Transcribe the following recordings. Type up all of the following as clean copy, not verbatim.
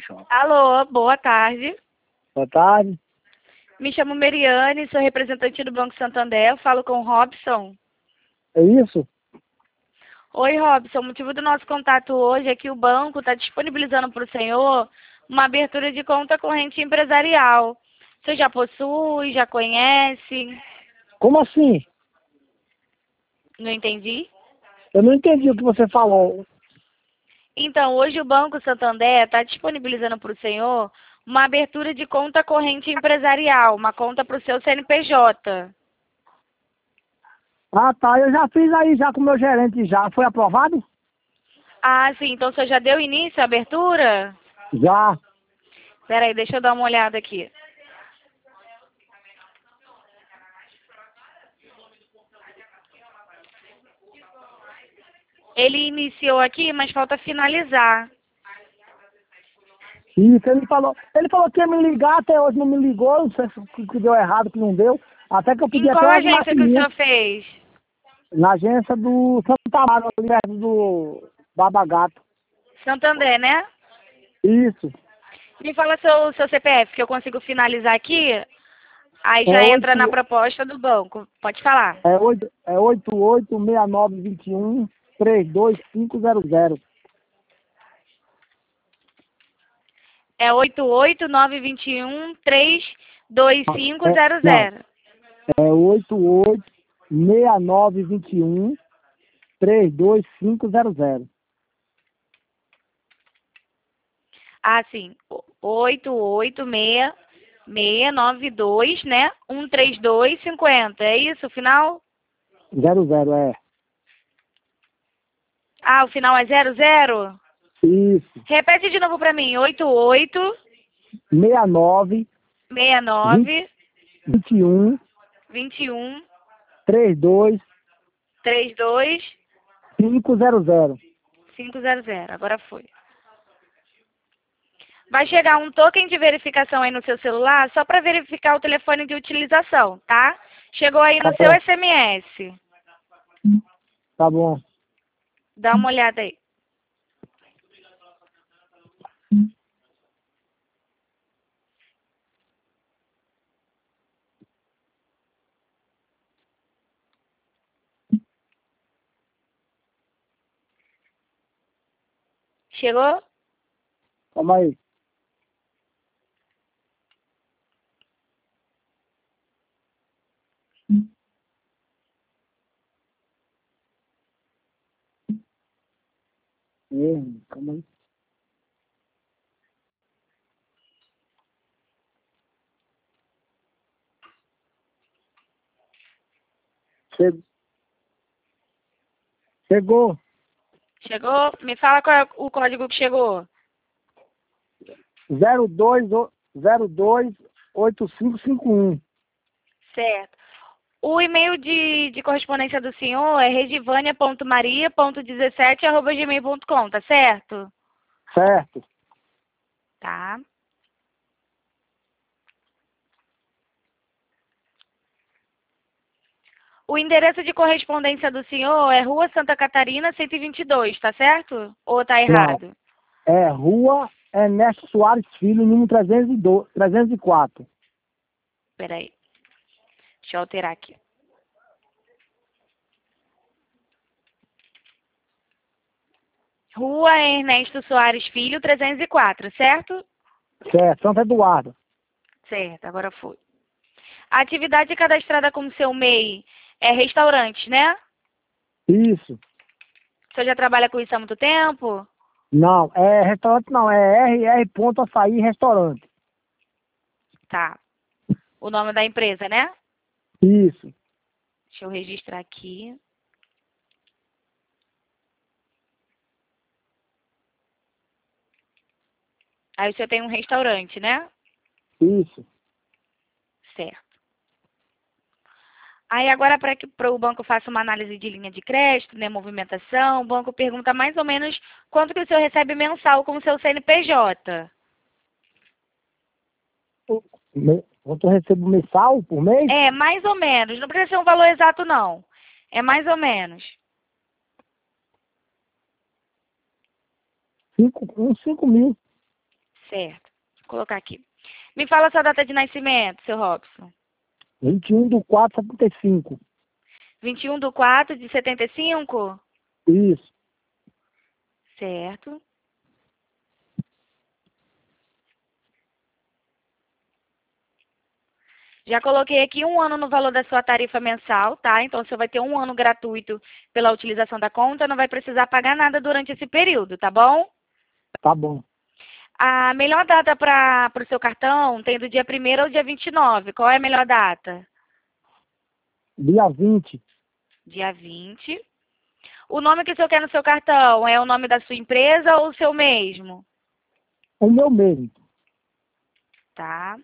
Alô, boa tarde. Boa tarde. Me chamo Meriane, sou representante do Banco Santander, falo com o Robson. É isso? Oi, Robson, o motivo do nosso contato hoje é que o banco está disponibilizando para o senhor uma abertura de conta corrente empresarial. O senhor já possui, já conhece? Como assim? Não entendi. Eu não entendi o que você falou. Então, hoje o Banco Santander está disponibilizando para o senhor uma abertura de conta corrente empresarial, uma conta para o seu CNPJ. Ah, tá. Eu já fiz aí já com o meu gerente já. Foi aprovado? Ah, sim, então o senhor já deu início à abertura? Já. Peraí, deixa eu dar uma olhada aqui. Ele iniciou aqui, mas falta finalizar. Isso, ele falou. Ele falou que ia me ligar, até hoje não me ligou. Não sei se que deu errado, que não deu. Até que eu pedi Em até qual umas agência que o senhor maquininhas fez? na agência do Santa Amaro, ali perto do Baba Gato. Santander, né? Isso. Me fala seu CPF, que eu consigo finalizar aqui. Aí É já entra na 8, proposta do banco. Pode falar. é 886921 32500. É 88921 32500. Não, é 886921 32500. Ah, sim. 886-692, né? 13250. É isso o final? 00, é. Ah, o final é 00? Isso. Repete de novo pra mim. 88 69 20 69 21 21 32 32 500. 500. Agora foi. Vai chegar um token de verificação aí no seu celular só para verificar o telefone de utilização, tá? Chegou aí Tá no seu bom. SMS. Tá bom. Dá uma olhada aí. Chegou? Calma aí. Calma aí. Che- Chegou. Chegou? Me fala qual é o código que chegou. 028551. Certo. O e-mail de correspondência do senhor é regivania.maria.17@gmail.com, tá certo? Certo. Tá. O endereço de correspondência do senhor é Rua Santa Catarina, 122, tá certo? Ou tá Não. errado? É Rua Ernesto Soares Filho, número 304. Peraí. Deixa eu alterar aqui. Rua Ernesto Soares Filho, 304, certo? Certo. Santo Eduardo. Certo, agora foi. A atividade cadastrada como seu MEI é restaurante, né? Isso. O senhor já trabalha com isso há muito tempo? Não, é restaurante não, é RR Ponto Açaí Restaurante. Tá. O nome da empresa, né? Isso. Deixa eu registrar aqui. Aí o senhor tem um restaurante, né? Isso. Certo. Aí agora para que o banco faça uma análise de linha de crédito, né, movimentação, o banco pergunta mais ou menos quanto que o senhor recebe mensal com o seu CNPJ. Quanto eu recebo mensal por mês? É, mais ou menos. Não precisa ser um valor exato, não. É mais ou menos. Uns 5 mil. Certo. Vou colocar aqui. Me fala a sua data de nascimento, seu Robson. 21/4/75. 21/4/75? Isso. Certo. Já coloquei aqui 1 ano no valor da sua tarifa mensal, tá? Então, você vai ter 1 ano gratuito pela utilização da conta, não vai precisar pagar nada durante esse período, tá bom? Tá bom. A melhor data para o seu cartão tem do dia 1º ao dia 29. Qual é a melhor data? Dia 20. Dia 20. O nome que o senhor quer no seu cartão é o nome da sua empresa ou o seu mesmo? O meu mesmo. Tá.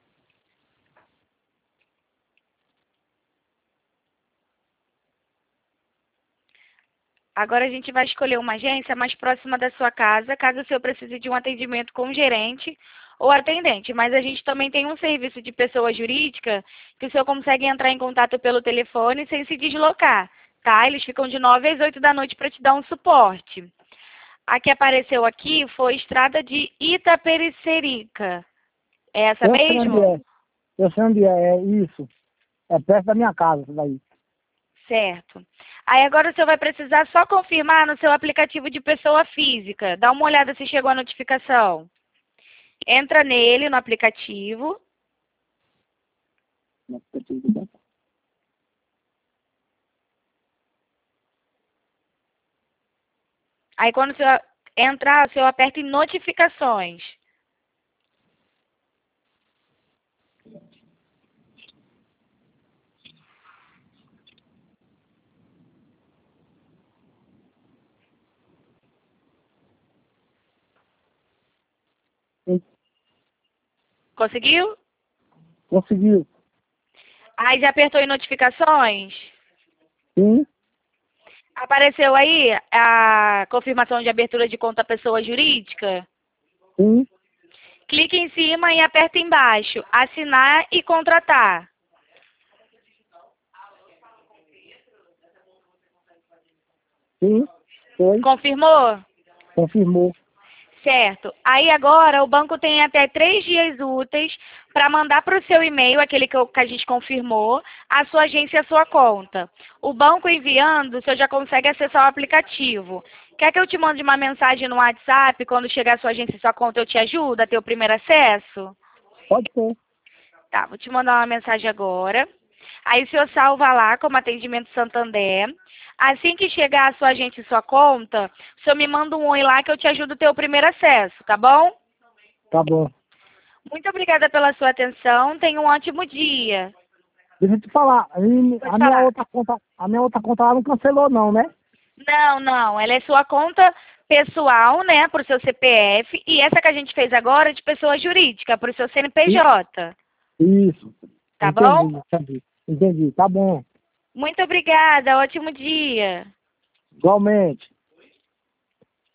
Agora a gente vai escolher uma agência mais próxima da sua casa, caso o senhor precise de um atendimento com gerente ou atendente. Mas a gente também tem um serviço de pessoa jurídica que o senhor consegue entrar em contato pelo telefone sem se deslocar, tá? Eles ficam de 9 às 8 da noite para te dar um suporte. A que apareceu aqui foi Estrada de Itapericerica. É essa Eu sei onde mesmo? é. Eu sei onde é isso. É perto da minha casa, isso daí. Certo. Aí agora o senhor vai precisar só confirmar no seu aplicativo de pessoa física. Dá uma olhada se chegou a notificação. Entra nele, no aplicativo. Aí quando o senhor entrar, o senhor aperta em notificações. Conseguiu? Conseguiu. Aí já apertou em notificações? Sim. Apareceu aí a confirmação de abertura de conta pessoa jurídica? Sim. Clique em cima e aperta embaixo. Assinar e contratar. Sim. Foi. Confirmou? Confirmou. Certo. Aí agora o banco tem até 3 dias úteis para mandar para o seu e-mail, aquele que a gente confirmou, a sua agência e a sua conta. O banco enviando, o senhor já consegue acessar o aplicativo. Quer que eu te mande uma mensagem no WhatsApp, quando chegar a sua agência e sua conta eu te ajudo a ter o primeiro acesso? Pode ser. Tá, vou te mandar uma mensagem agora. Aí o senhor salva lá como atendimento Santander. Assim que chegar a sua agente e sua conta, o senhor me manda um oi lá que eu te ajudo a ter o primeiro acesso, tá bom? Tá bom. Muito obrigada pela sua atenção. Tenha um ótimo dia. Deixa eu te falar. Pode A minha falar. outra conta ela não cancelou não, né? Não, não. Ela é sua conta pessoal, né, para o seu CPF. E essa que a gente fez agora é de pessoa jurídica, para o seu CNPJ. Isso. Tá bom? Entendi. Tá bom. Muito obrigada. Ótimo dia. Igualmente.